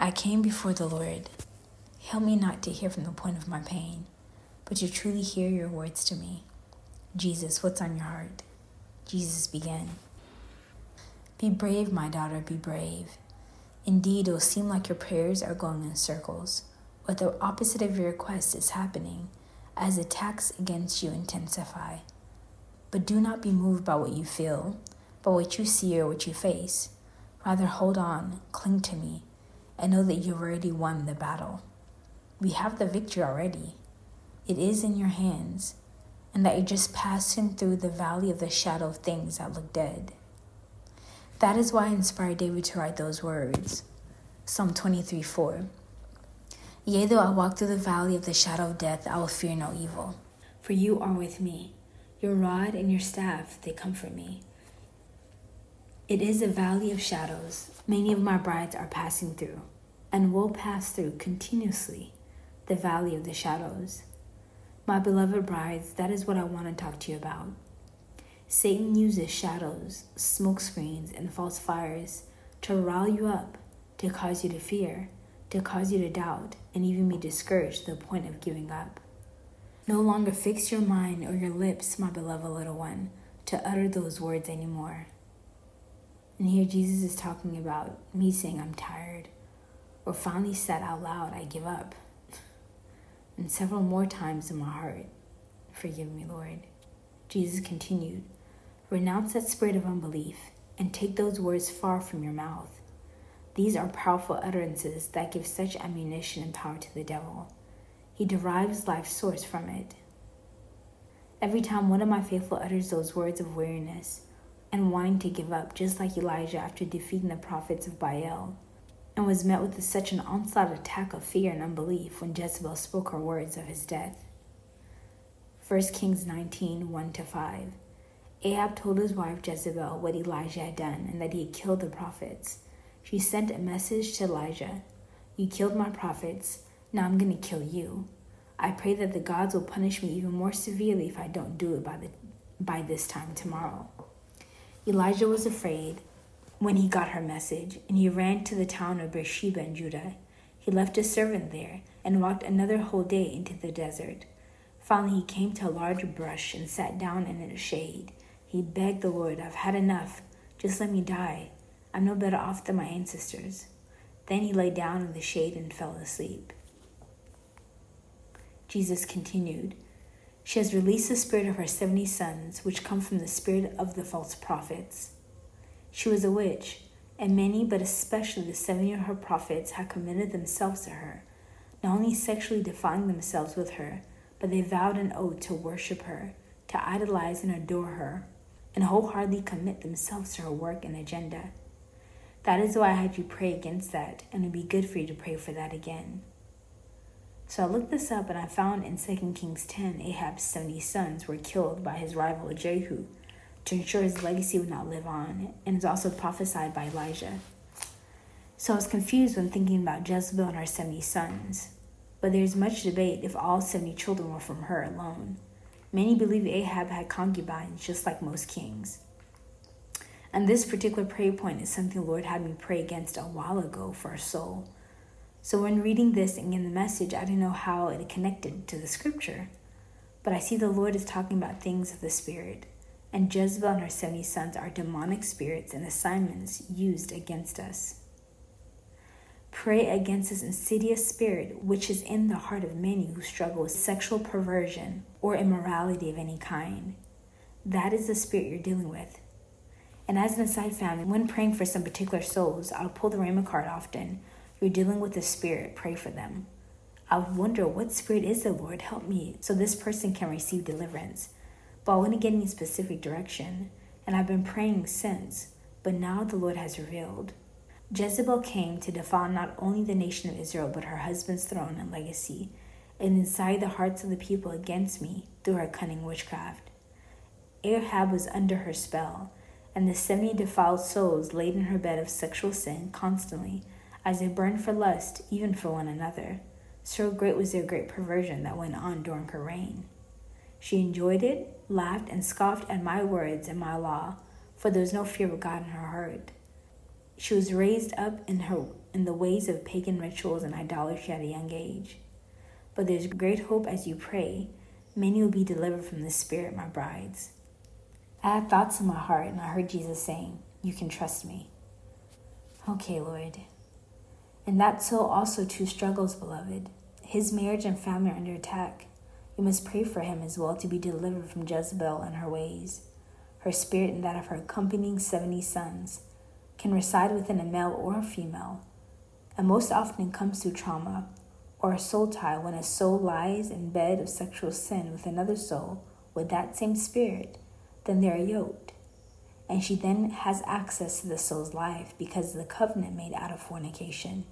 I came before the Lord. Help me not to hear from the point of my pain, but to truly hear your words to me. Jesus, what's on your heart? Jesus began. Be brave, my daughter, be brave. Indeed, it will seem like your prayers are going in circles, but the opposite of your request is happening as attacks against you intensify. But do not be moved by what you feel, by what you see or what you face. Rather, hold on, cling to me, and know that you've already won the battle. We have the victory already. It is in your hands, and that you just passing through the valley of the shadow of things that look dead. That is why I inspired David to write those words. Psalm 23:4. Yea, though I walk through the valley of the shadow of death, I will fear no evil. For you are with me. Your rod and your staff, they comfort me. It is a valley of shadows. Many of my brides are passing through, and will pass through continuously, the valley of the shadows. My beloved brides, that is what I want to talk to you about. Satan uses shadows, smoke screens, and false fires to rile you up, to cause you to fear, to cause you to doubt, and even be discouraged to the point of giving up. No longer fix your mind or your lips, my beloved little one, to utter those words anymore. And here Jesus is talking about me saying I'm tired, or finally said out loud, I give up. And several more times in my heart, forgive me, Lord. Jesus continued, renounce that spirit of unbelief and take those words far from your mouth. These are powerful utterances that give such ammunition and power to the devil. He derives life's source from it. Every time one of my faithful utters those words of weariness and wanting to give up, just like Elijah after defeating the prophets of Baal, and was met with such an onslaught attack of fear and unbelief when Jezebel spoke her words of his death. 1 Kings 19:1-5. Ahab told his wife Jezebel what Elijah had done and that he had killed the prophets. She sent a message to Elijah, you killed my prophets, now I'm going to kill you. I pray that the gods will punish me even more severely if I don't do it by this time tomorrow. Elijah was afraid when he got her message, and he ran to the town of Beersheba in Judah. He left a servant there and walked another whole day into the desert. Finally, he came to a large bush and sat down in its shade. He begged the Lord, I've had enough. Just let me die. I'm no better off than my ancestors. Then he lay down in the shade and fell asleep. Jesus continued, she has released the spirit of her 70 sons, which come from the spirit of the false prophets. She was a witch, and many, but especially the 70 of her prophets, had committed themselves to her, not only sexually defiling themselves with her, but they vowed an oath to worship her, to idolize and adore her, and wholeheartedly commit themselves to her work and agenda. That is why I had you pray against that, and it would be good for you to pray for that again. So I looked this up, and I found in 2 Kings 10, Ahab's 70 sons were killed by his rival Jehu to ensure his legacy would not live on, and is also prophesied by Elijah. So I was confused when thinking about Jezebel and her 70 sons, but there is much debate if all 70 children were from her alone. Many believe Ahab had concubines, just like most kings. And this particular prayer point is something the Lord had me pray against a while ago for our soul. So when reading this and in the message, I didn't know how it connected to the scripture. But I see the Lord is talking about things of the spirit, and Jezebel and her 70 sons are demonic spirits and assignments used against us. Pray against this insidious spirit which is in the heart of many who struggle with sexual perversion or immorality of any kind. That is the spirit you're dealing with. And as an aside family, when praying for some particular souls, I'll pull the Rhema card often. You're dealing with a spirit, pray for them. I would wonder, what spirit is it, Lord? Help me so this person can receive deliverance. But I wouldn't get any specific direction, and I've been praying since, but now the Lord has revealed. Jezebel came to defile not only the nation of Israel, but her husband's throne and legacy, and incite the hearts of the people against me through her cunning witchcraft. Ahab was under her spell, and the 70 defiled souls laid in her bed of sexual sin constantly, as they burned for lust, even for one another. So great was their great perversion that went on during her reign. She enjoyed it, laughed, and scoffed at my words and my law, for there was no fear of God in her heart. She was raised up in her in the ways of pagan rituals and idolatry at a young age. But there's great hope as you pray. Many will be delivered from the spirit, my brides. I had thoughts in my heart, and I heard Jesus saying, you can trust me. Okay, Lord. And that so also too struggles, beloved. His marriage and family are under attack. You must pray for him as well to be delivered from Jezebel and her ways. Her spirit and that of her accompanying 70 sons can reside within a male or a female, and most often it comes through trauma or a soul tie when a soul lies in bed of sexual sin with another soul with that same spirit. Then they are yoked, and she then has access to the soul's life because of the covenant made out of fornication.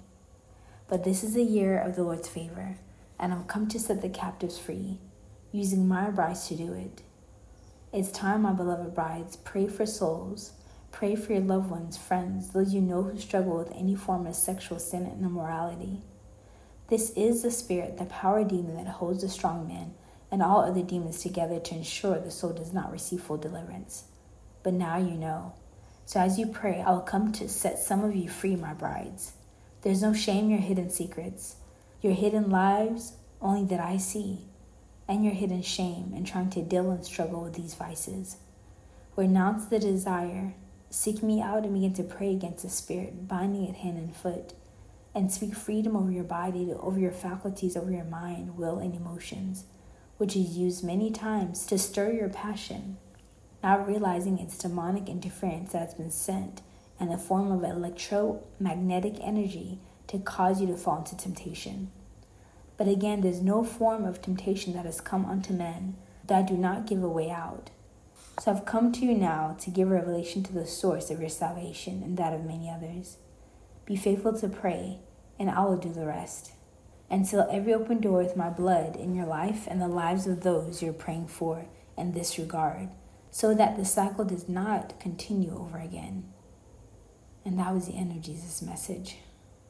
But this is a year of the Lord's favor, and I've come to set the captives free, using my brides to do it. It's time, my beloved brides, pray for souls. Pray for your loved ones, friends, those you know who struggle with any form of sexual sin and immorality. This is the spirit, the power demon that holds the strong man and all other demons together to ensure the soul does not receive full deliverance. But now you know. So as you pray, I will come to set some of you free, my brides. There's no shame in your hidden secrets, your hidden lives only that I see, and your hidden shame in trying to deal and struggle with these vices. Renounce the desire. Seek me out and begin to pray against the spirit, binding it hand and foot, and speak freedom over your body, over your faculties, over your mind, will, and emotions, which is used many times to stir your passion, not realizing it's demonic interference that has been sent in the form of electromagnetic energy to cause you to fall into temptation. But again, there's no form of temptation that has come unto men that do not give a way out. So I've come to you now to give revelation to the source of your salvation and that of many others. Be faithful to pray, and I will do the rest. And seal every open door with my blood in your life and the lives of those you're praying for in this regard, so that the cycle does not continue over again. And that was the end of Jesus' message.